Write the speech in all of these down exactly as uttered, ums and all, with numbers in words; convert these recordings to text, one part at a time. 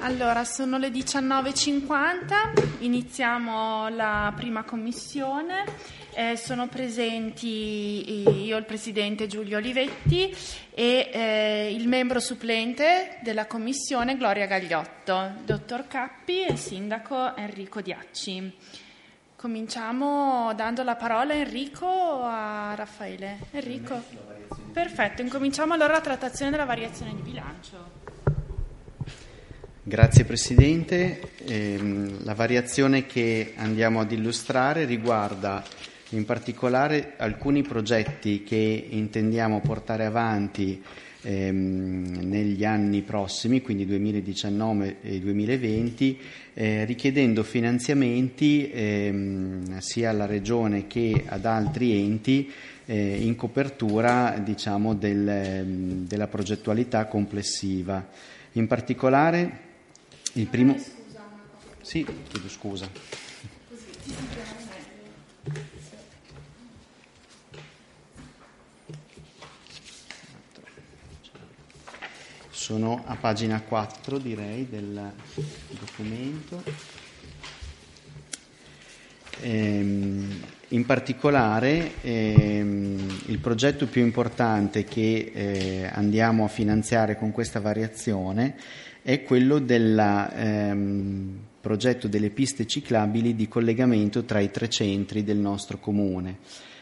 Allora, sono le diciannove e cinquanta, iniziamo la prima commissione. Eh, sono presenti io, il presidente Giulio Olivetti, e eh, il membro supplente della commissione Gloria Gagliotto, dottor Cappi e il sindaco Enrico Diacci. Cominciamo dando la parola a Enrico o a Raffaele? Enrico? Perfetto, incominciamo allora la trattazione della variazione di bilancio. Grazie Presidente. Eh, la variazione che andiamo ad illustrare riguarda in particolare alcuni progetti che intendiamo portare avanti ehm, negli anni prossimi, quindi duemiladiciannove e duemilaventi, eh, richiedendo finanziamenti ehm, sia alla Regione che ad altri enti eh, in copertura, diciamo, del, della progettualità complessiva. In particolare il primo... Sì, chiedo scusa. Sono a pagina quattro, direi, del documento. Ehm, in particolare ehm, il progetto più importante che eh, andiamo a finanziare con questa variazione è quello del ehm, progetto delle piste ciclabili di collegamento tra i tre centri del nostro comune.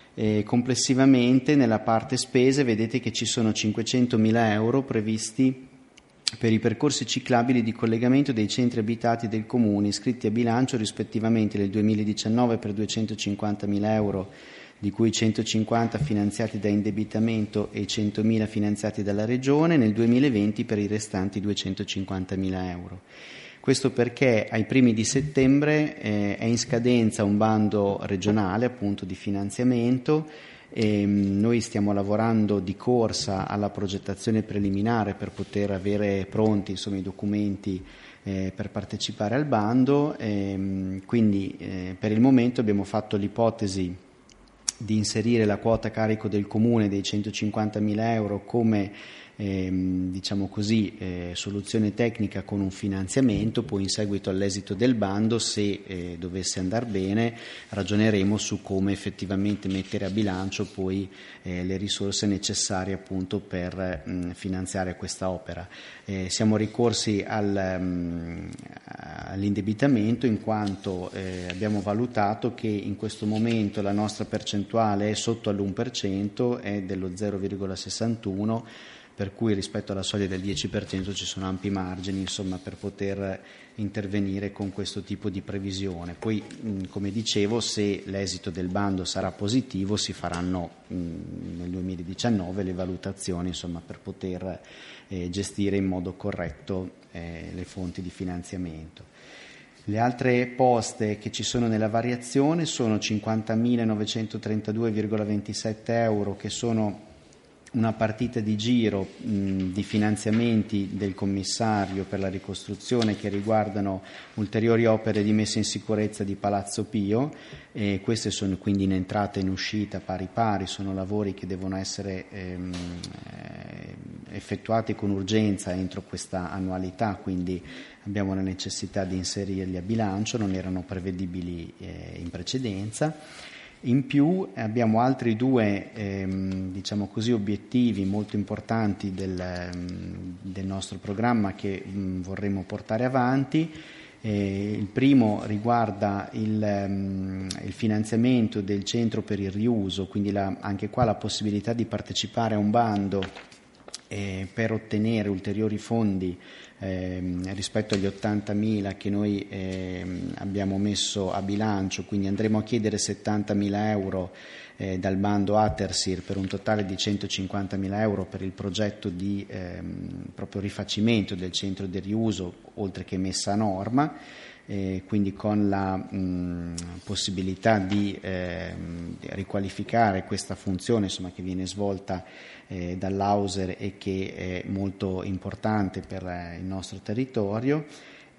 E complessivamente nella parte spese vedete che ci sono cinquecentomila euro previsti per i percorsi ciclabili di collegamento dei centri abitati del comune, iscritti a bilancio rispettivamente nel duemiladiciannove per duecentocinquantamila euro, di cui centocinquanta finanziati da indebitamento e centomila finanziati dalla Regione, nel duemilaventi per i restanti duecentocinquantamila euro. Questo perché ai primi di settembre eh, è in scadenza un bando regionale appunto di finanziamento e mh, noi stiamo lavorando di corsa alla progettazione preliminare per poter avere pronti insomma, i documenti eh, per partecipare al bando e, mh, quindi eh, per il momento abbiamo fatto l'ipotesi di inserire la quota carico del comune dei centocinquantamila euro come ehm, diciamo così eh, soluzione tecnica con un finanziamento, poi in seguito all'esito del bando, se eh, dovesse andare bene, ragioneremo su come effettivamente mettere a bilancio poi eh, le risorse necessarie appunto per mh, finanziare questa opera. Eh, siamo ricorsi al, mh, all'indebitamento in quanto eh, abbiamo valutato che in questo momento la nostra percentuale è sotto all'uno per cento, è dello zero virgola sessantuno, per cui rispetto alla soglia del dieci per cento ci sono ampi margini insomma, per poter intervenire con questo tipo di previsione. Poi, mh, come dicevo, se l'esito del bando sarà positivo si faranno mh, nel duemiladiciannove le valutazioni insomma, per poter eh, gestire in modo corretto eh, le fonti di finanziamento. Le altre poste che ci sono nella variazione sono cinquantamilanovecentotrentadue virgola ventisette euro, che sono una partita di giro mh, di finanziamenti del commissario per la ricostruzione che riguardano ulteriori opere di messa in sicurezza di Palazzo Pio, e queste sono quindi in entrata e in uscita pari pari, sono lavori che devono essere ehm, effettuati con urgenza entro questa annualità, quindi abbiamo la necessità di inserirli a bilancio, non erano prevedibili eh, in precedenza. In più abbiamo altri due ehm, diciamo così, obiettivi molto importanti del, del nostro programma che mh, vorremmo portare avanti. Eh, il primo riguarda il, um, il finanziamento del centro per il riuso, quindi la, anche qua la possibilità di partecipare a un bando eh, per ottenere ulteriori fondi Eh, rispetto agli ottantamila che noi eh, abbiamo messo a bilancio, quindi andremo a chiedere settantamila euro eh, dal bando Atersir per un totale di centocinquantamila euro per il progetto di eh, proprio rifacimento del centro del riuso, oltre che messa a norma. Eh, quindi con la mh, possibilità di, eh, di riqualificare questa funzione insomma, che viene svolta eh, dall'Auser e che è molto importante per eh, il nostro territorio.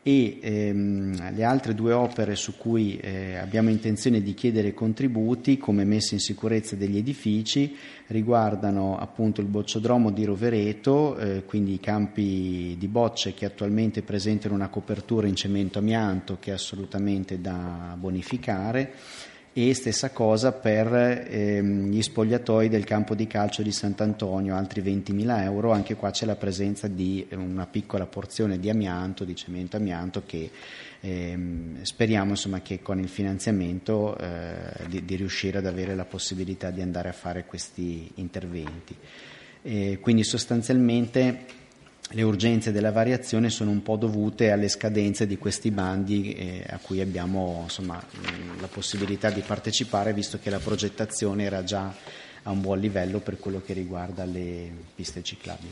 e ehm, le altre due opere su cui eh, abbiamo intenzione di chiedere contributi come messa in sicurezza degli edifici riguardano appunto il bocciodromo di Rovereto, eh, quindi i campi di bocce che attualmente presentano una copertura in cemento amianto che è assolutamente da bonificare, e stessa cosa per ehm, gli spogliatoi del campo di calcio di Sant'Antonio, altri ventimila euro. Anche qua c'è la presenza di una piccola porzione di amianto, di cemento amianto, che ehm, speriamo insomma che con il finanziamento eh, di, di riuscire ad avere la possibilità di andare a fare questi interventi. E quindi sostanzialmente le urgenze della variazione sono un po' dovute alle scadenze di questi bandi eh, a cui abbiamo insomma, la possibilità di partecipare, visto che la progettazione era già a un buon livello per quello che riguarda le piste ciclabili.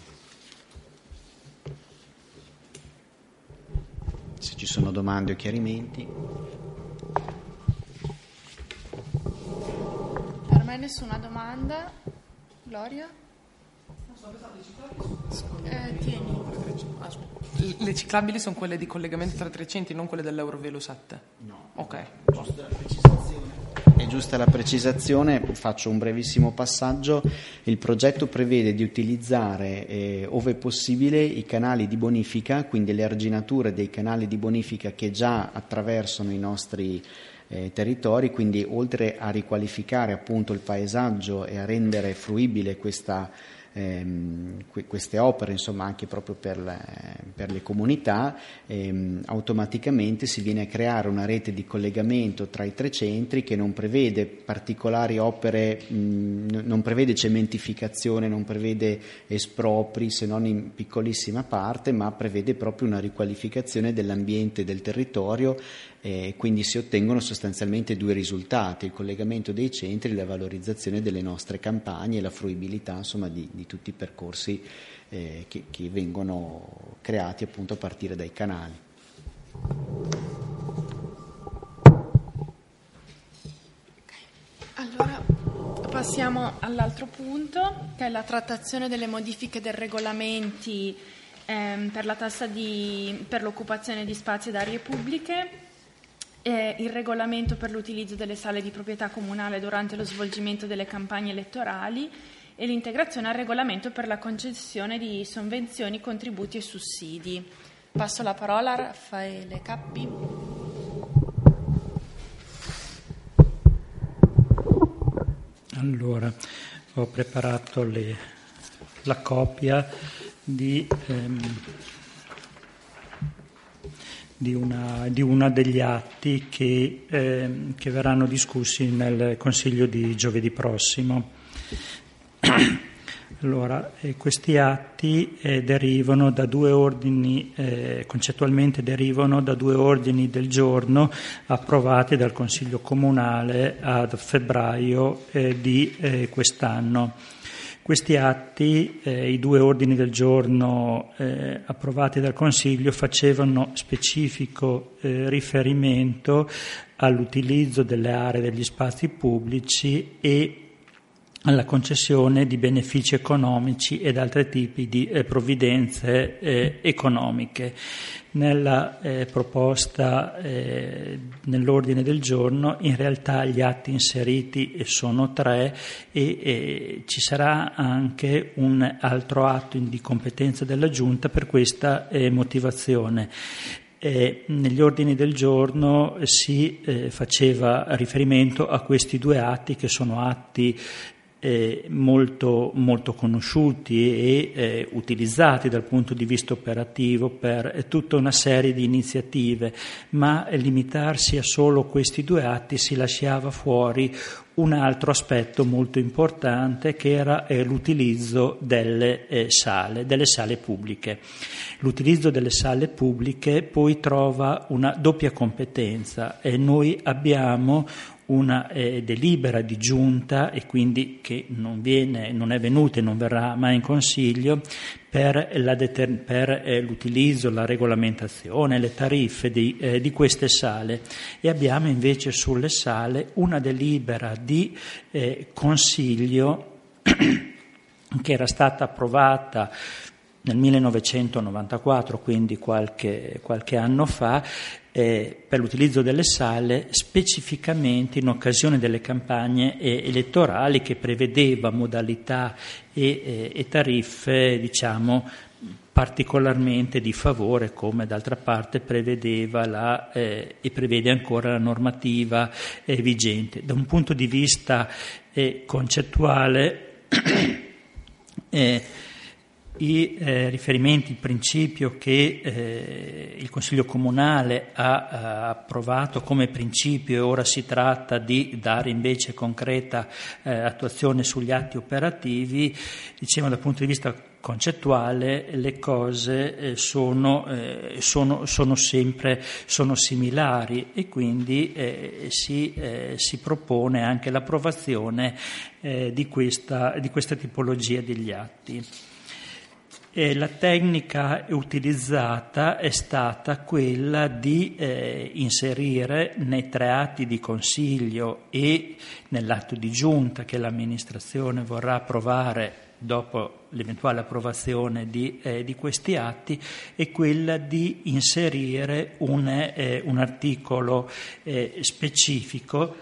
Se ci sono domande o chiarimenti. Per me nessuna domanda. Gloria? Eh, tieni. Le ciclabili sono quelle di collegamento tra trecento, non quelle dell'Eurovelo sette? No. Ok. Giusta la precisazione. È giusta la precisazione, faccio un brevissimo passaggio. Il progetto prevede di utilizzare, eh, ove possibile, i canali di bonifica, quindi le arginature dei canali di bonifica che già attraversano i nostri eh, territori, quindi oltre a riqualificare appunto il paesaggio e a rendere fruibile questa Ehm, queste opere insomma anche proprio per le, per le comunità, ehm, automaticamente si viene a creare una rete di collegamento tra i tre centri che non prevede particolari opere, mh, non prevede cementificazione, non prevede espropri se non in piccolissima parte, ma prevede proprio una riqualificazione dell'ambiente del territorio. Eh, quindi si ottengono sostanzialmente due risultati: il collegamento dei centri, la valorizzazione delle nostre campagne e la fruibilità insomma, di, di tutti i percorsi eh, che, che vengono creati appunto a partire dai canali. Allora passiamo all'altro punto, che è la trattazione delle modifiche dei regolamenti ehm, per la tassa di, per l'occupazione di spazi ed aree pubbliche. Eh, il regolamento per l'utilizzo delle sale di proprietà comunale durante lo svolgimento delle campagne elettorali e l'integrazione al regolamento per la concessione di sovvenzioni, contributi e sussidi. Passo la parola a Raffaele Cappi. Allora, ho preparato le, la copia di... Ehm, Di una, di una degli atti che, eh, che verranno discussi nel Consiglio di giovedì prossimo. Allora, eh, questi atti eh, derivano da due ordini, eh, concettualmente derivano da due ordini del giorno approvati dal Consiglio Comunale a febbraio eh, di eh, quest'anno. Questi atti, eh, i due ordini del giorno eh, approvati dal Consiglio, facevano specifico eh, riferimento all'utilizzo delle aree degli spazi pubblici e alla concessione di benefici economici ed altri tipi di eh, provvidenze eh, economiche. Nella eh, proposta, eh, nell'ordine del giorno, in realtà gli atti inseriti sono tre e eh, ci sarà anche un altro atto di competenza della Giunta per questa eh, motivazione. Eh, negli ordini del giorno si eh, faceva riferimento a questi due atti che sono atti Eh, molto, molto conosciuti e eh, utilizzati dal punto di vista operativo per eh, tutta una serie di iniziative, ma eh, limitarsi a solo questi due atti si lasciava fuori un altro aspetto molto importante, che era eh, l'utilizzo delle eh, sale, delle sale pubbliche. L'utilizzo delle sale pubbliche poi trova una doppia competenza e noi abbiamo una eh, delibera di giunta, e quindi che non viene, non è venuta e non verrà mai in Consiglio, per, la deter- per eh, l'utilizzo, la regolamentazione, le tariffe di, eh, di queste sale, e abbiamo invece sulle sale una delibera di eh, Consiglio che era stata approvata nel millenovecentonovantaquattro, quindi qualche, qualche anno fa, eh, per l'utilizzo delle sale specificamente in occasione delle campagne eh, elettorali, che prevedeva modalità e, eh, e tariffe, diciamo, particolarmente di favore, come d'altra parte prevedeva la, eh, e prevede ancora la normativa eh, vigente. Da un punto di vista eh, concettuale, eh, i eh, riferimenti, il principio che eh, il Consiglio Comunale ha, ha approvato come principio, e ora si tratta di dare invece concreta eh, attuazione sugli atti operativi, diciamo dal punto di vista concettuale le cose eh, sono, eh, sono, sono sempre sono similari, e quindi eh, si, eh, si propone anche l'approvazione eh, di, questa, di questa tipologia degli atti. E la tecnica utilizzata è stata quella di eh, inserire nei tre atti di consiglio e nell'atto di giunta che l'amministrazione vorrà approvare dopo l'eventuale approvazione di, eh, di questi atti, è quella di inserire un, eh, un articolo eh, specifico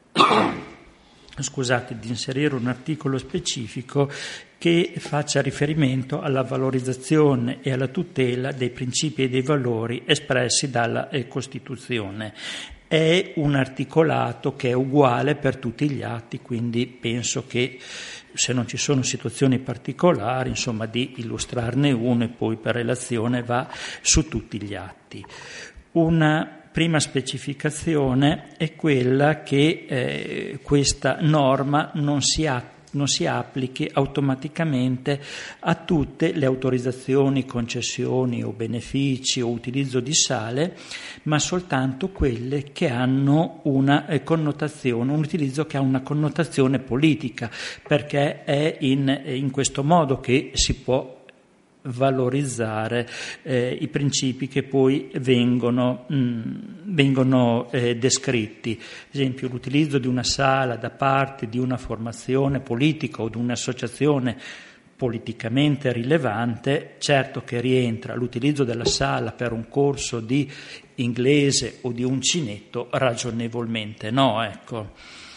scusate, di inserire un articolo specifico che faccia riferimento alla valorizzazione e alla tutela dei principi e dei valori espressi dalla eh, Costituzione. È un articolato che è uguale per tutti gli atti, quindi penso che, se non ci sono situazioni particolari, insomma, di illustrarne uno e poi per relazione va su tutti gli atti. Una prima specificazione è quella che eh, questa norma non si ha non si applichi automaticamente a tutte le autorizzazioni, concessioni o benefici o utilizzo di sale, ma soltanto quelle che hanno una connotazione, un utilizzo che ha una connotazione politica, perché è in, in questo modo che si può valorizzare eh, i principi che poi vengono, mh, vengono eh, descritti. Ad esempio, l'utilizzo di una sala da parte di una formazione politica o di un'associazione politicamente rilevante, certo che rientra l'utilizzo della sala per un corso di inglese o di uncinetto, ragionevolmente no, ecco.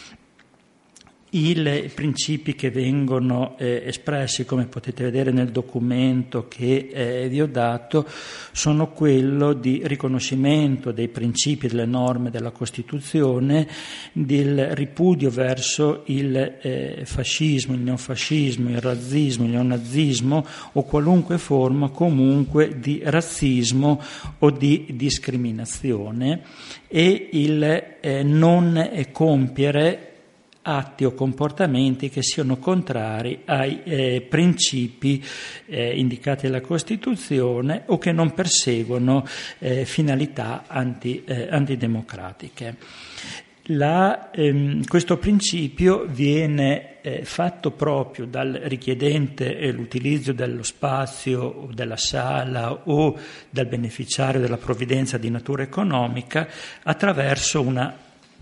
I principi che vengono eh, espressi, come potete vedere nel documento che eh, vi ho dato, sono quello di riconoscimento dei principi e delle norme della Costituzione, del ripudio verso il eh, fascismo, il neofascismo, il razzismo, il neonazismo o qualunque forma comunque di razzismo o di discriminazione, e il eh, non compiere atti o comportamenti che siano contrari ai eh, principi eh, indicati dalla Costituzione o che non perseguono eh, finalità anti, eh, antidemocratiche. La, ehm, questo principio viene eh, fatto proprio dal richiedente eh, l'utilizzo dello spazio o della sala o dal beneficiario della provvidenza di natura economica attraverso una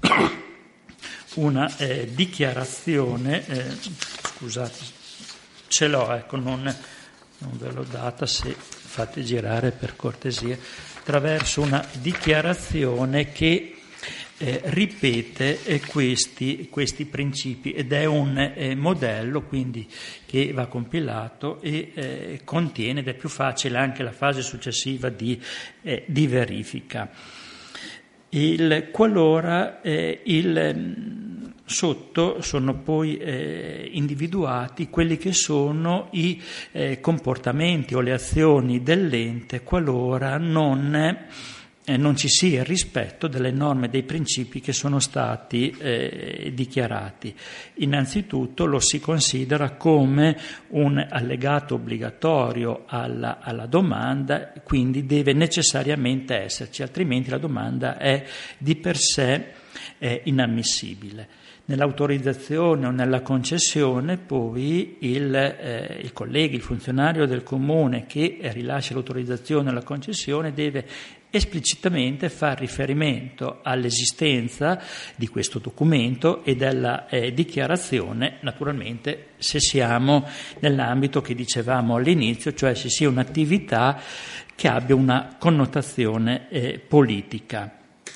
una eh, dichiarazione, eh, scusate, ce l'ho, ecco, non, non ve l'ho data, se fate girare per cortesia, attraverso una dichiarazione che eh, ripete eh, questi, questi principi, ed è un eh, modello quindi che va compilato e eh, contiene, ed è più facile anche la fase successiva di, eh, di verifica. Il, qualora eh, il, sotto sono poi eh, individuati quelli che sono i eh, comportamenti o le azioni dell'ente qualora non, eh, non ci sia il rispetto delle norme e dei principi che sono stati eh, dichiarati. Innanzitutto lo si considera come un allegato obbligatorio alla, alla domanda, quindi deve necessariamente esserci, altrimenti la domanda è di per sé eh, inammissibile. Nell'autorizzazione o nella concessione poi il, eh, il collega, il funzionario del comune che rilascia l'autorizzazione o la concessione deve esplicitamente fa riferimento all'esistenza di questo documento e della eh, dichiarazione, naturalmente se siamo nell'ambito che dicevamo all'inizio, cioè se sia un'attività che abbia una connotazione eh, politica.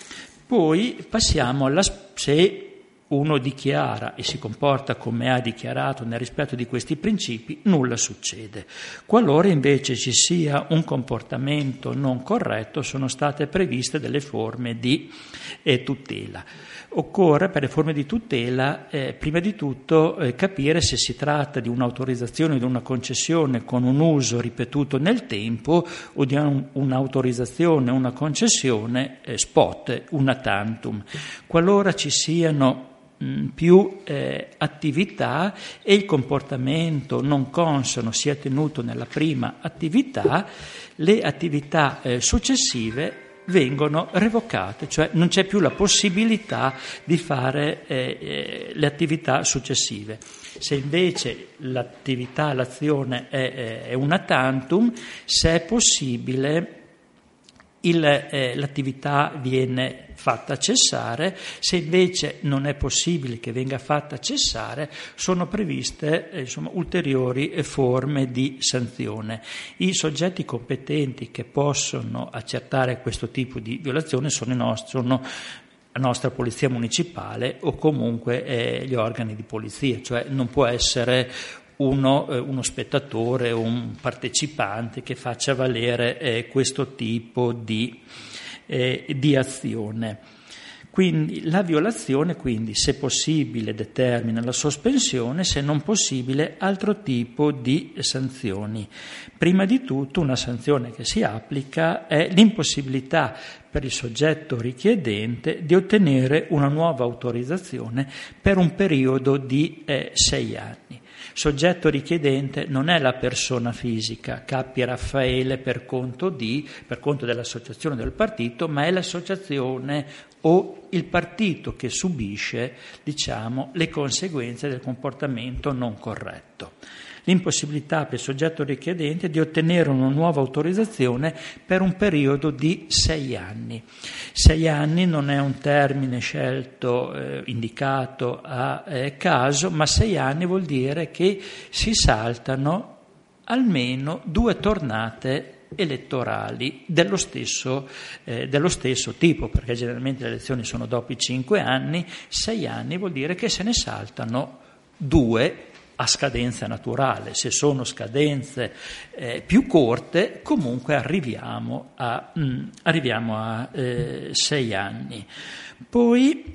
Poi passiamo alla se uno dichiara e si comporta come ha dichiarato nel rispetto di questi principi, nulla succede. Qualora invece ci sia un comportamento non corretto, sono state previste delle forme di eh, tutela. Occorre per le forme di tutela eh, prima di tutto eh, capire se si tratta di un'autorizzazione o di una concessione con un uso ripetuto nel tempo o di un, un'autorizzazione o una concessione eh, spot, una tantum. Qualora ci siano più eh, attività e il comportamento non consono sia tenuto nella prima attività, le attività eh, successive vengono revocate, cioè non c'è più la possibilità di fare eh, eh, le attività successive. Se invece l'attività, l'azione è, è una tantum, se è possibile Il, eh, l'attività viene fatta cessare, se invece non è possibile che venga fatta cessare, sono previste eh, insomma, ulteriori eh, forme di sanzione. I soggetti competenti che possono accertare questo tipo di violazione sono, i nostri, sono la nostra polizia municipale o comunque eh, gli organi di polizia, cioè non può essere Uno, eh, uno spettatore o un partecipante che faccia valere eh, questo tipo di, eh, di azione. Quindi la violazione, quindi, se possibile, determina la sospensione, se non possibile altro tipo di sanzioni. Prima di tutto una sanzione che si applica è l'impossibilità per il soggetto richiedente di ottenere una nuova autorizzazione per un periodo di eh, sei anni. Soggetto richiedente non è la persona fisica, Cappi Raffaele per conto di, per conto dell'associazione del partito, ma è l'associazione o il partito che subisce, diciamo, le conseguenze del comportamento non corretto. L'impossibilità per il soggetto richiedente di ottenere una nuova autorizzazione per un periodo di sei anni. Sei anni non è un termine scelto, eh, indicato a eh, caso, ma sei anni vuol dire che si saltano almeno due tornate elettorali dello stesso, eh, dello stesso tipo, perché generalmente le elezioni sono dopo i cinque anni, sei anni vuol dire che se ne saltano due a scadenza naturale. Se sono scadenze eh, più corte, comunque arriviamo a, mh, arriviamo a eh, sei anni. Poi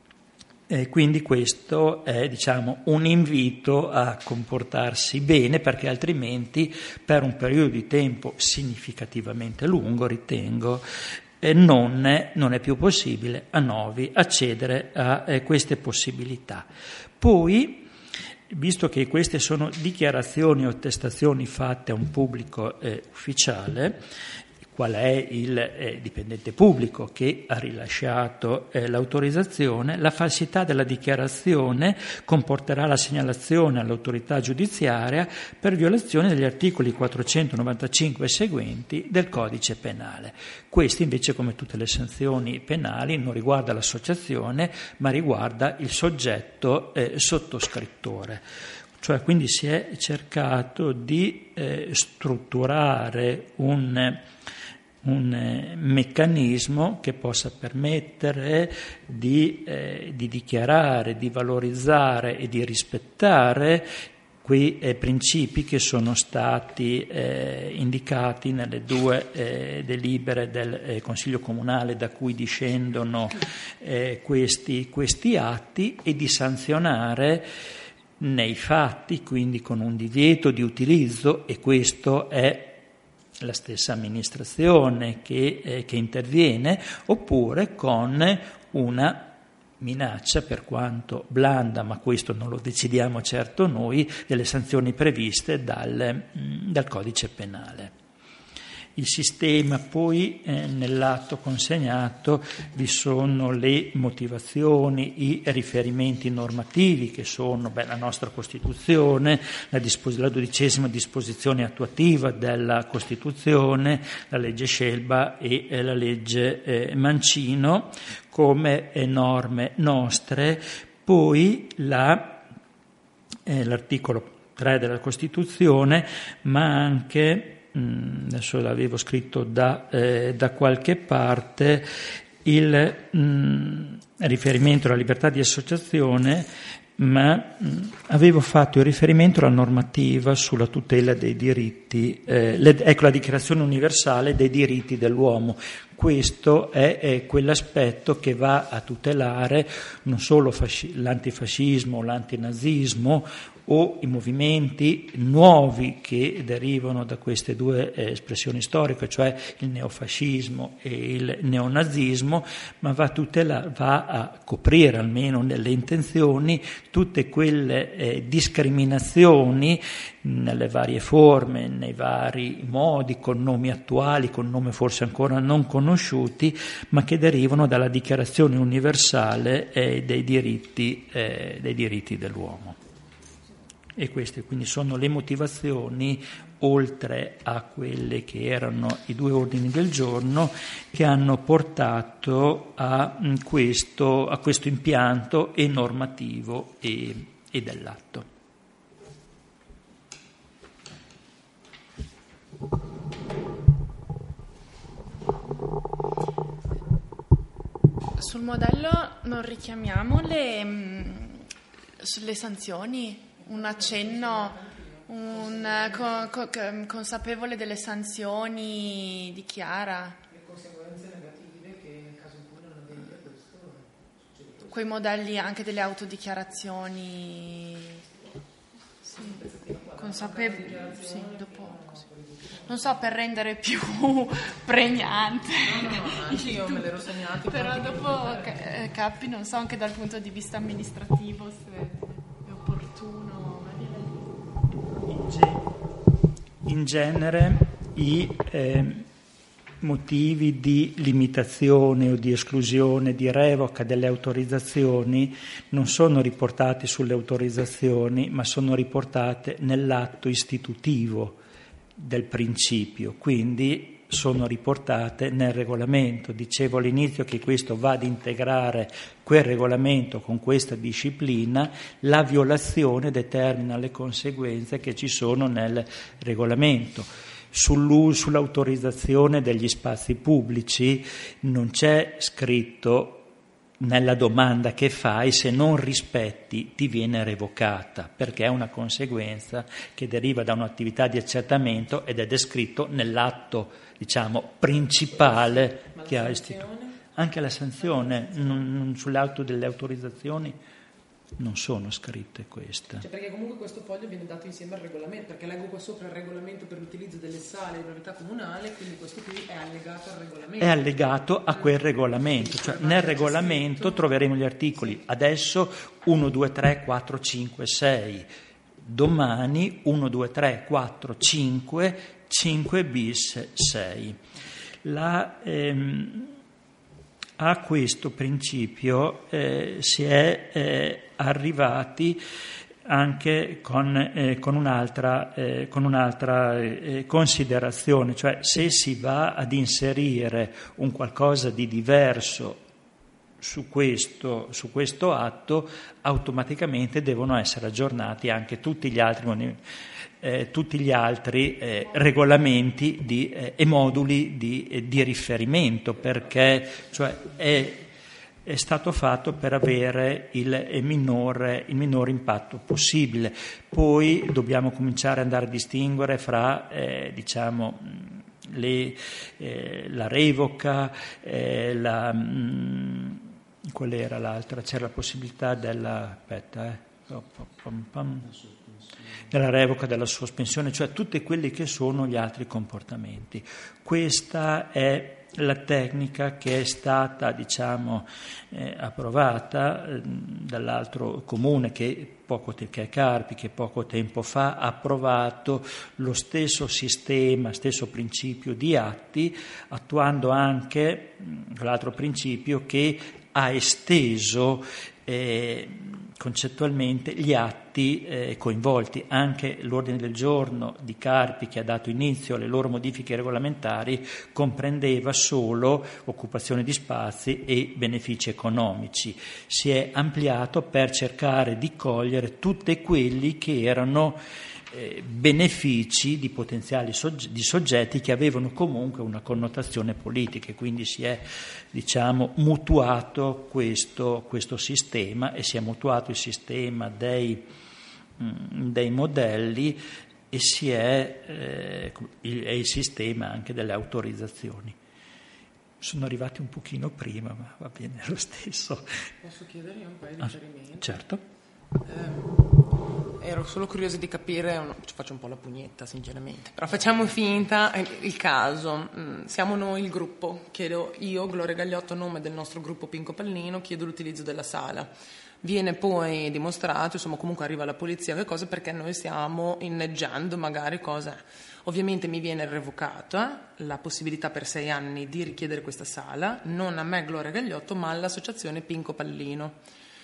Eh, quindi questo è, diciamo, un invito a comportarsi bene, perché altrimenti per un periodo di tempo significativamente lungo, ritengo, eh, non, è, non è più possibile a Novi accedere a eh, queste possibilità. Poi, visto che queste sono dichiarazioni o attestazioni fatte a un pubblico eh, ufficiale, qual è il eh, dipendente pubblico che ha rilasciato eh, l'autorizzazione, la falsità della dichiarazione comporterà la segnalazione all'autorità giudiziaria per violazione degli articoli quattrocentonovantacinque e seguenti del Codice Penale. Questo invece, come tutte le sanzioni penali, non riguarda l'associazione, ma riguarda il soggetto eh, sottoscrittore. Cioè, quindi si è cercato di eh, strutturare un un eh, meccanismo che possa permettere di, eh, di dichiarare, di valorizzare e di rispettare quei eh, principi che sono stati eh, indicati nelle due eh, delibere del eh, Consiglio Comunale da cui discendono eh, questi, questi atti, e di sanzionare nei fatti, quindi con un divieto di utilizzo, e questo è la stessa amministrazione che, eh, che interviene, oppure con una minaccia, per quanto blanda, ma questo non lo decidiamo certo noi, delle sanzioni previste dal, dal Codice Penale. il sistema. Poi eh, nell'atto consegnato vi sono le motivazioni, i riferimenti normativi che sono beh, la nostra Costituzione, la, dispos- la dodicesima disposizione attuativa della Costituzione, la legge Scelba e eh, la legge eh, Mancino come eh, norme nostre. Poi la, eh, l'articolo tre della Costituzione, ma anche, mh, adesso l'avevo scritto da, eh, da qualche parte, il mh, riferimento alla libertà di associazione, ma mh, avevo fatto il riferimento alla normativa sulla tutela dei diritti, eh, le, ecco la Dichiarazione universale dei diritti dell'uomo. Questo è, è quell'aspetto che va a tutelare non solo fasci- l'antifascismo, l'antinazismo o i movimenti nuovi che derivano da queste due eh, espressioni storiche, cioè il neofascismo e il neonazismo, ma va a, tutela- va a coprire, almeno nelle intenzioni, tutte quelle eh, discriminazioni nelle varie forme, nei vari modi, con nomi attuali, con nomi forse ancora non conosciuti, ma che derivano dalla Dichiarazione universale eh, dei diritti, eh, dei diritti dell'uomo. E queste quindi sono le motivazioni, oltre a quelle che erano i due ordini del giorno, che hanno portato a questo, a questo impianto e normativo e, e dell'atto. Sul modello non richiamiamo le, le sanzioni? Un accenno, un co, co, consapevole delle sanzioni di Chiara. Le conseguenze negative che nel caso in cui non avvenga questo succede. Quei modelli anche delle autodichiarazioni. Sì, consapevoli. Sì, dopo così. Non so, per rendere più pregnante. No, no, anche io me l'ero segnato. Però dopo Cappi, non so, anche dal punto di vista amministrativo se in genere i eh, motivi di limitazione o di esclusione, di revoca delle autorizzazioni non sono riportati sulle autorizzazioni, ma sono riportate nell'atto istitutivo del principio, quindi sono riportate nel regolamento. Dicevo all'inizio che questo va ad integrare quel regolamento con questa disciplina, la violazione determina le conseguenze che ci sono nel regolamento. Sull'autorizzazione degli spazi pubblici non c'è scritto nella domanda che fai, se non rispetti ti viene revocata, perché è una conseguenza che deriva da un'attività di accertamento ed è descritto nell'atto, diciamo, principale che ha istituito. Anche la sanzione, non, non, sull'auto delle autorizzazioni non sono scritte queste. Cioè, perché comunque questo foglio viene dato insieme al regolamento, perché leggo qua sopra il regolamento per l'utilizzo delle sale di proprietà comunale, quindi questo qui è allegato al regolamento. È allegato a quel regolamento, cioè nel regolamento troveremo gli articoli adesso uno, due, tre, quattro, cinque, sei, domani uno, due, tre, quattro, cinque, cinque bis sei. La... Ehm, A questo principio eh, si è eh, arrivati anche con, eh, con un'altra, eh, con un'altra eh, considerazione, cioè se si va ad inserire un qualcosa di diverso su questo, su questo atto, automaticamente devono essere aggiornati anche tutti gli altri Eh, tutti gli altri eh, regolamenti di, eh, e moduli di, eh, di riferimento, perché cioè, è, è stato fatto per avere il, il, minore, il minore impatto possibile. Poi dobbiamo cominciare ad andare a distinguere fra eh, diciamo, le, eh, la revoca, eh, la, mh, qual era l'altra? C'era la possibilità della... aspetta, eh. Pam, pam. della revoca, della sospensione, cioè tutti quelli che sono gli altri comportamenti. Questa è la tecnica che è stata, diciamo, eh, approvata eh, dall'altro comune che, poco te- che è Carpi, che poco tempo fa ha approvato lo stesso sistema, stesso principio di atti, attuando anche mh, l'altro principio che ha esteso eh, concettualmente gli atti eh, coinvolti. Anche l'ordine del giorno di Carpi, che ha dato inizio alle loro modifiche regolamentari, comprendeva solo occupazione di spazi e benefici economici. Si è ampliato per cercare di cogliere tutti quelli che erano eh, benefici di potenziali sogge- di soggetti che avevano comunque una connotazione politica, e quindi si è, diciamo, mutuato questo, questo sistema, e si è mutuato il sistema dei, mh, dei modelli, e si è eh, il, è il sistema anche delle autorizzazioni. Sono arrivati un pochino prima, ma va bene lo stesso. Posso chiedergli un paio di Ah, chiarimenti? certo. Eh, ero solo curiosa di capire, no, ci faccio un po' la pugnetta sinceramente, però facciamo finta, eh, il caso, mm, siamo noi il gruppo, chiedo io, Gloria Gagliotto, a nome del nostro gruppo Pinco Pallino, chiedo l'utilizzo della sala. Viene poi dimostrato, insomma comunque arriva la polizia, che cosa, perché noi stiamo inneggiando magari cosa. Ovviamente mi viene revocata la possibilità per sei anni di richiedere questa sala, non a me Gloria Gagliotto, ma all'associazione Pinco Pallino.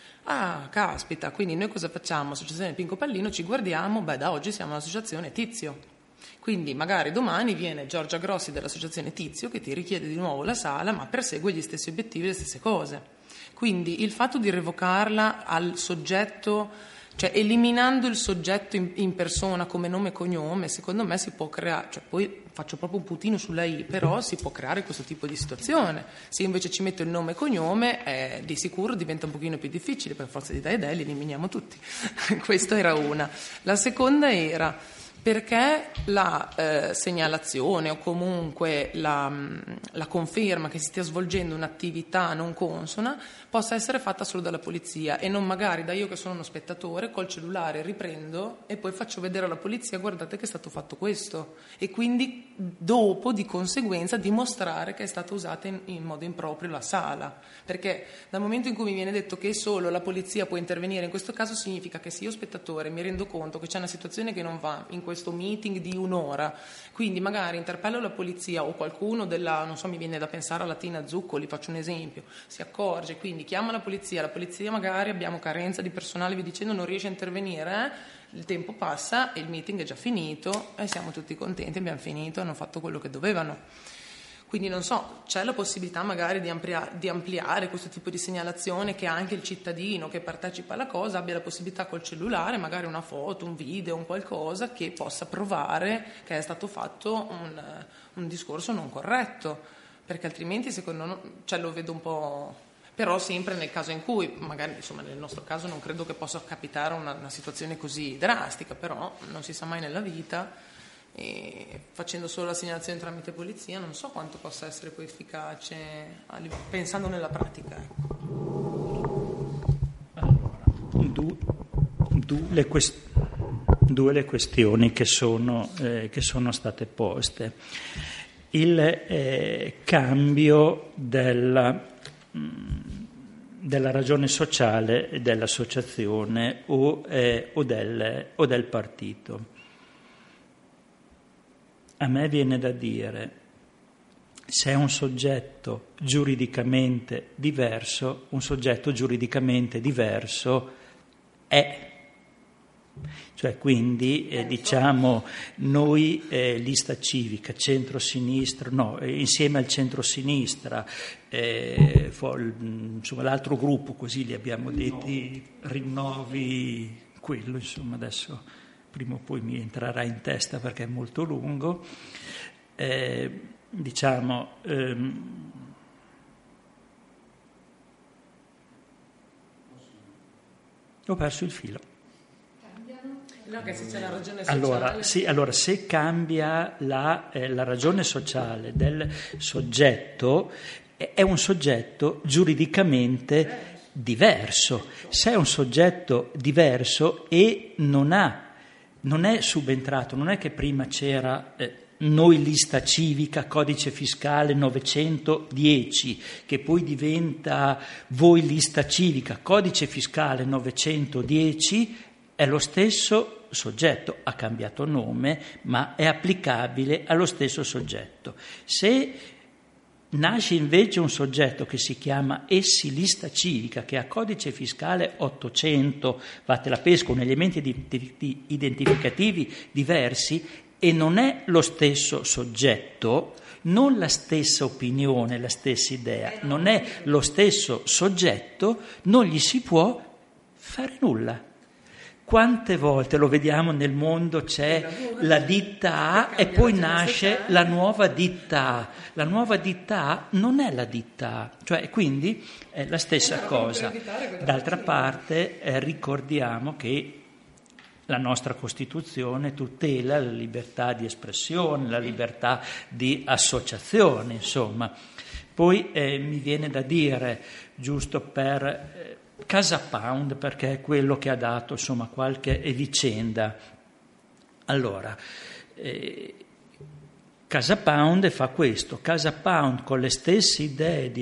Ah, caspita, quindi noi cosa facciamo? Associazione Pinco Pallino, ci guardiamo, beh da oggi siamo l'associazione Tizio. Quindi magari domani viene Giorgia Grossi dell'associazione Tizio che ti richiede di nuovo la sala, ma persegue gli stessi obiettivi, le stesse cose. Quindi il fatto di revocarla al soggetto, cioè eliminando il soggetto in, in persona come nome e cognome, secondo me si può creare, cioè poi faccio proprio un puntino sulla I, però si può creare questo tipo di situazione. Se invece ci metto il nome e cognome, eh, di sicuro diventa un pochino più difficile, per forza di dai li eliminiamo tutti. Questa era una. La seconda era perché la eh, segnalazione o comunque la, la conferma che si stia svolgendo un'attività non consona possa essere fatta solo dalla polizia e non magari da io che sono uno spettatore col cellulare riprendo e poi faccio vedere alla polizia guardate che è stato fatto questo, e quindi dopo di conseguenza dimostrare che è stata usata in, in modo improprio la sala, perché dal momento in cui mi viene detto che solo la polizia può intervenire in questo caso significa che se io spettatore mi rendo conto che c'è una situazione che non va in questo meeting di un'ora, quindi magari interpello la polizia o qualcuno della, non so, mi viene da pensare alla Tina Zuccoli, faccio un esempio, si accorge, quindi chiama la polizia, la polizia magari abbiamo carenza di personale, vi dicendo non riesce a intervenire, eh? Il tempo passa e il meeting è già finito e siamo tutti contenti, abbiamo finito, hanno fatto quello che dovevano. Quindi non so, c'è la possibilità magari di ampliare, di ampliare questo tipo di segnalazione, che anche il cittadino che partecipa alla cosa abbia la possibilità col cellulare, magari una foto, un video, un qualcosa che possa provare che è stato fatto un, un discorso non corretto, perché altrimenti secondo me, cioè lo vedo un po'. Però sempre nel caso in cui, magari insomma nel nostro caso non credo che possa capitare una, una situazione così drastica, però non si sa mai nella vita, e facendo solo la segnalazione tramite polizia non so quanto possa essere poi efficace pensando nella pratica. Allora, due, due, le, quest- due le questioni che sono, eh, che sono state poste. Il eh, cambio della della ragione sociale dell'associazione o, eh, o, del, o del partito. A me viene da dire, se è un soggetto giuridicamente diverso, un soggetto giuridicamente diverso è. Cioè quindi eh, diciamo noi eh, lista civica, centro-sinistra, no, eh, insieme al centro-sinistra, eh, for, insomma l'altro gruppo così li abbiamo detti, rinnovi quello, insomma adesso prima o poi mi entrerà in testa perché è molto lungo, eh, diciamo ehm, ho perso il filo. No, che se c'è la ragione sociale. Allora, sì, allora se cambia la, eh, la ragione sociale del soggetto, eh, è un soggetto giuridicamente diverso. Se è un soggetto diverso e non ha, non è subentrato, non è che prima c'era, eh, noi lista civica, codice fiscale novecentodieci, che poi diventa voi lista civica, codice fiscale novecentodieci, è lo stesso soggetto, ha cambiato nome, ma è applicabile allo stesso soggetto. Se nasce invece un soggetto che si chiama essi lista civica, che ha codice fiscale ottocento, vatte la pesca, con elementi di, di, di identificativi diversi, e non è lo stesso soggetto, non la stessa opinione, la stessa idea, non è lo stesso soggetto, non gli si può fare nulla. Quante volte lo vediamo nel mondo, c'è la ditta A e poi nasce la nuova ditta A. La nuova ditta A non è la ditta A, cioè quindi è la stessa cosa. D'altra parte eh, ricordiamo che la nostra Costituzione tutela la libertà di espressione, la libertà di associazione, insomma. Poi eh, mi viene da dire, giusto per... Eh, Casa Pound, perché è quello che ha dato insomma qualche vicenda. Allora, eh, Casa Pound fa questo, Casa Pound con le stesse idee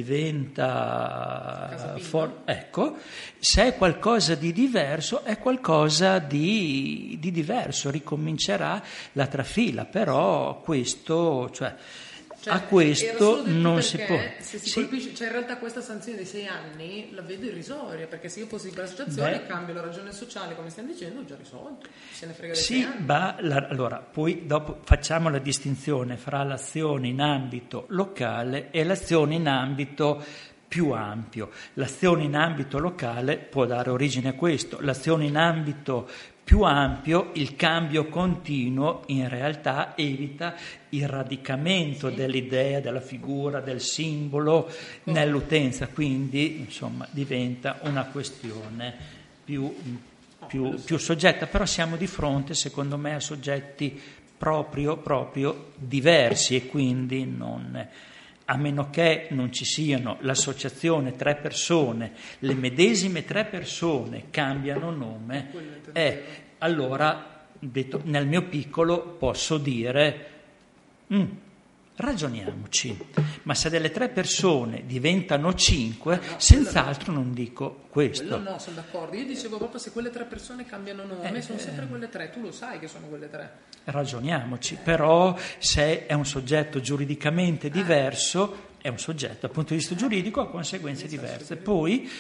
diventa for- ecco, se è qualcosa di diverso è qualcosa di, di diverso, ricomincerà la trafila, però questo, cioè Cioè, a questo non si può. Se si sì. colpisce, cioè in realtà questa sanzione di sei anni la vedo irrisoria, perché se io fossi per l'associazione cambio la ragione sociale, come stiamo dicendo, ho già risolto. Se ne frega dei sì, sei anni. ma la, allora poi dopo facciamo la distinzione fra l'azione in ambito locale e l'azione in ambito più ampio. L'azione in ambito locale può dare origine a questo, l'azione in ambito più ampio, il cambio continuo in realtà evita il radicamento sì. dell'idea, della figura, del simbolo oh. nell'utenza, quindi insomma diventa una questione più, più, più soggetta, però siamo di fronte secondo me a soggetti proprio, proprio diversi e quindi non... a meno che non ci siano l'associazione tre persone, le medesime tre persone cambiano nome, e allora, detto, nel mio piccolo posso dire, mm, ragioniamoci, ma se delle tre persone diventano cinque, no, senz'altro non dico questo. Quello no, sono d'accordo. Io dicevo proprio se quelle tre persone cambiano nome, eh, sono sempre quelle tre, tu lo sai che sono quelle tre. Ragioniamoci, però se è un soggetto giuridicamente diverso, è un soggetto dal punto di vista giuridico ha conseguenze diverse. Poi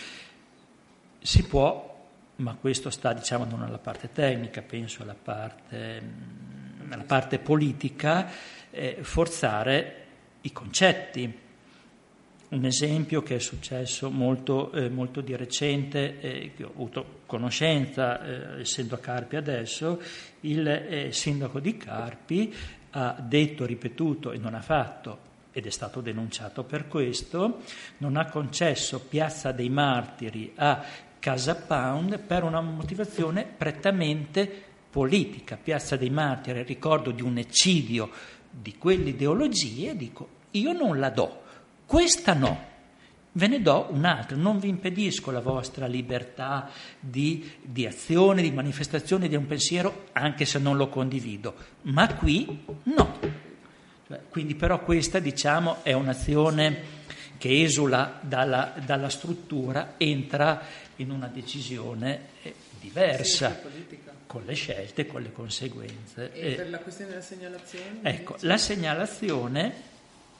si può, ma questo sta diciamo non alla parte tecnica, penso alla parte, alla parte politica, eh, forzare i concetti. Un esempio che è successo molto, eh, molto di recente, eh, che ho avuto conoscenza, eh, essendo a Carpi adesso, il eh, sindaco di Carpi ha detto, ripetuto e non ha fatto, ed è stato denunciato per questo, non ha concesso Piazza dei Martiri a Casa Pound per una motivazione prettamente politica. Piazza dei Martiri, ricordo di un eccidio di quell'ideologia, dico io non la do. Questa no, ve ne do un'altra, non vi impedisco la vostra libertà di, di azione, di manifestazione di un pensiero, anche se non lo condivido, ma qui no. Cioè, quindi però questa diciamo è un'azione che esula dalla, dalla struttura, entra in una decisione diversa, con le scelte, con le conseguenze. E per la questione della segnalazione? Ecco, la segnalazione...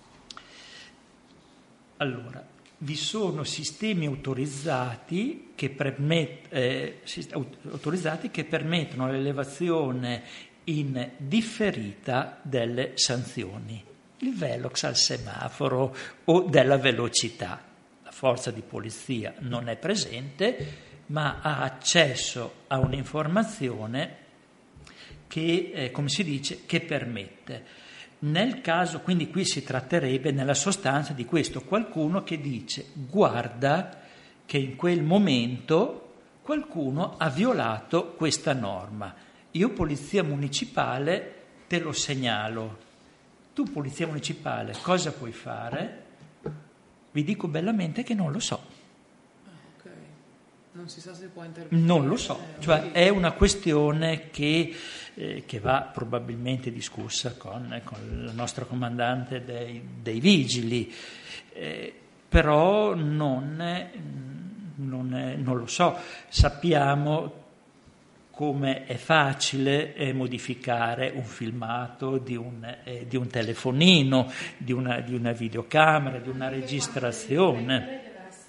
Allora, vi sono sistemi autorizzati che, permet, eh, autorizzati che permettono l'elevazione in differita delle sanzioni, il velox al semaforo o della velocità. La forza di polizia non è presente, ma ha accesso a un'informazione che, eh, come si dice, che permette. Nel caso, quindi qui si tratterebbe nella sostanza di questo, qualcuno che dice guarda che in quel momento qualcuno ha violato questa norma, io polizia municipale te lo segnalo, tu polizia municipale cosa puoi fare? Vi dico bellamente che non lo so. Ah, ok. Non si sa se può intervenire. Non lo so, cioè è una questione che, eh, che va probabilmente discussa con, con la nostra comandante dei, dei vigili, eh, però non, è, non, è, non lo so. Sappiamo come è facile eh, modificare un filmato di un, eh, di un telefonino, di una, di una videocamera, di una registrazione.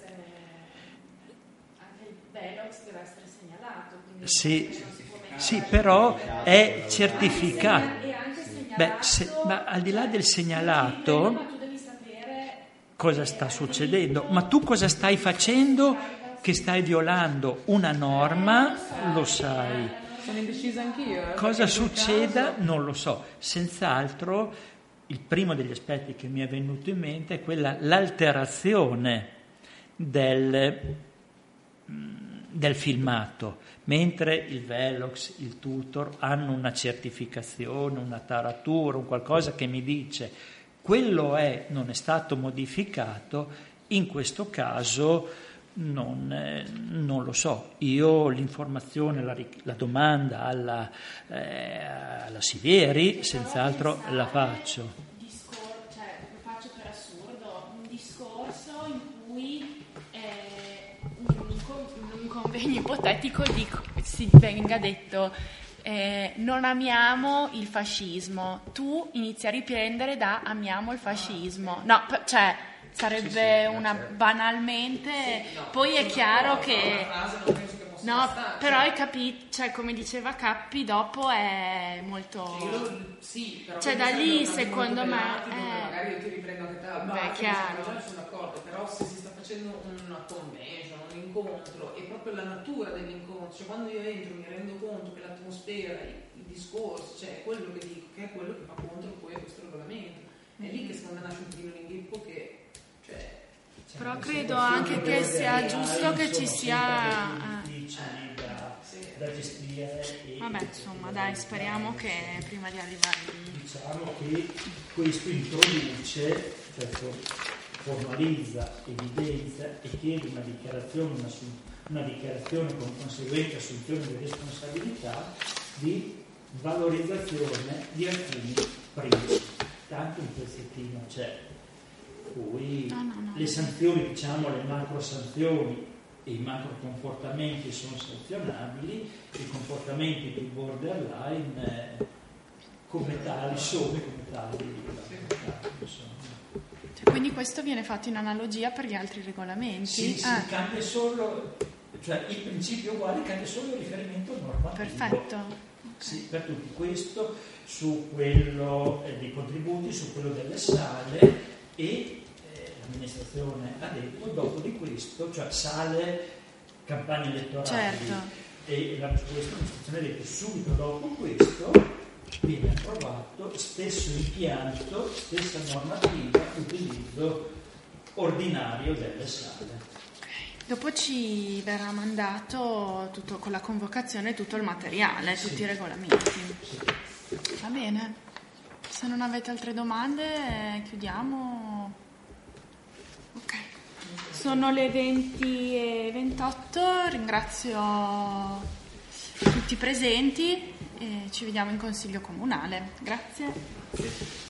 Sì, sì, però è certificato. Beh, se, ma al di là del segnalato, cosa sta succedendo? Ma tu cosa stai facendo? Che stai violando una norma, lo sai. Sono indecisa anch'io. Eh, cosa succeda? Caso... Non lo so. Senz'altro, il primo degli aspetti che mi è venuto in mente è quella l'alterazione del, del filmato. Mentre il Velox, il Tutor hanno una certificazione, una taratura, un qualcosa che mi dice quello è, non è stato modificato, in questo caso non, eh, non lo so. Io l'informazione, la, la domanda alla, eh, alla Sivieri senz'altro la faccio. Discor- cioè, lo faccio per assurdo, un discorso in cui eh, un, un convegno ipotetico dico, si venga detto eh, non amiamo il fascismo, tu inizi a riprendere da amiamo il fascismo, no, p- cioè sarebbe sì, sì, una certo. banalmente sì, no, poi è chiaro che no, però hai capito, cioè come diceva Cappi, dopo è molto io, sì, però cioè da lì secondo me eh... magari io ti riprendo anche te, beh, chiaro, sono d'accordo, però se si sta facendo una convention, un incontro, è proprio la natura dell'incontro, cioè quando io entro mi rendo conto che l'atmosfera, il discorso, cioè quello che dico, che è quello che fa contro poi questo regolamento, è lì che secondo me nasce un pochino l'inghippo che cioè, però credo anche che sia giusto che ci sia da gestire. Vabbè, insomma, dai, speriamo che prima di arrivare lì. Diciamo che questo introduce, cioè formalizza, evidenzia e chiede una dichiarazione, una, una dichiarazione con conseguente assunzione di responsabilità di valorizzazione di alcuni principi. Tanto un pezzettino c'è. Poi no, no, no. le sanzioni, diciamo le macro sanzioni e i macro comportamenti sono sanzionabili, i comportamenti più borderline eh, come tali sono come tali. Cioè, quindi questo viene fatto in analogia per gli altri regolamenti? Sì, sì, ah. cambia solo, cioè il principio uguale, cambia solo il riferimento normativo. Perfetto. Okay. Sì, per tutti. Questo su quello eh, dei contributi, su quello delle sale e l'amministrazione ha detto, dopo di questo, cioè sale campagne elettorali certo. e la questa amministrazione ha detto subito dopo questo viene approvato stesso impianto, stessa normativa, utilizzo ordinario delle sale. Okay. Dopo ci verrà mandato tutto, con la convocazione tutto il materiale, sì. tutti i regolamenti. Sì. Va bene. Se non avete altre domande chiudiamo. Ok, sono le venti e ventotto, ringrazio tutti i presenti e ci vediamo in Consiglio Comunale. Grazie.